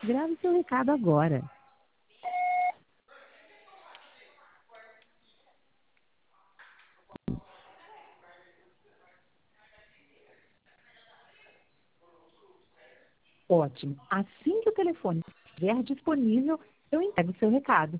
Grave seu recado agora. Ótimo. Assim que o telefone estiver disponível, eu entrego o seu recado.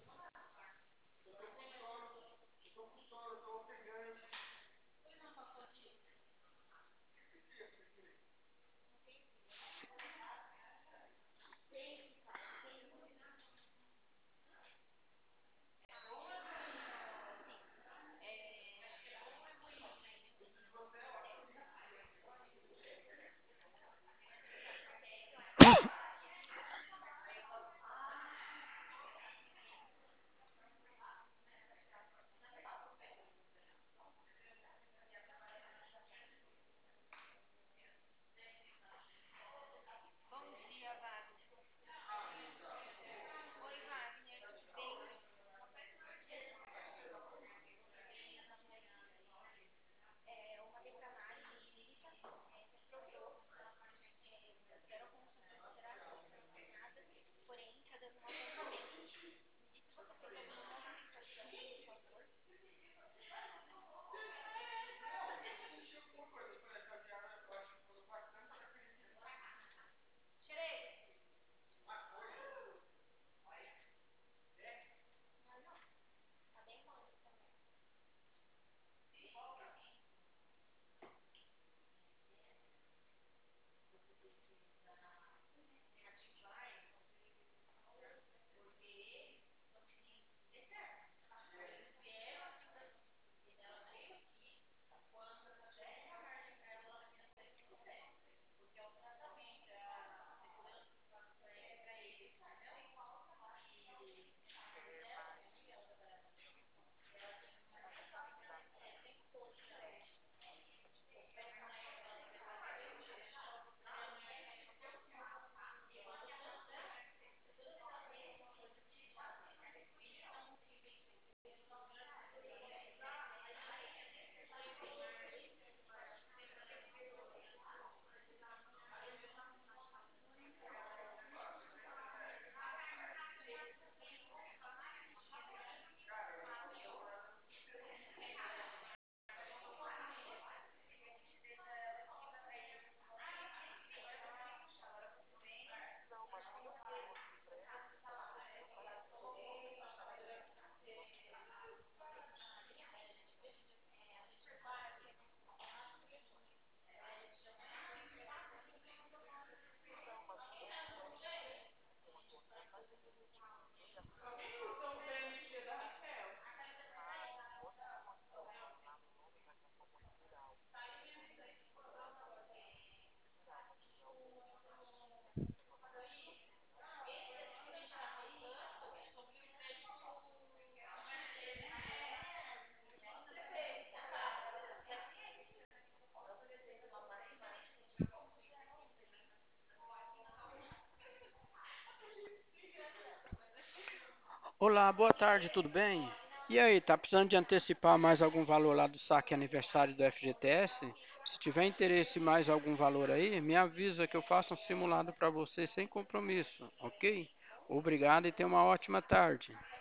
Olá, boa tarde, tudo bem? E aí, tá precisando de antecipar mais algum valor lá do saque aniversário do FGTS? Se tiver interesse em mais algum valor aí, me avisa que eu faço um simulado para você sem compromisso, ok? Obrigado e tenha uma ótima tarde.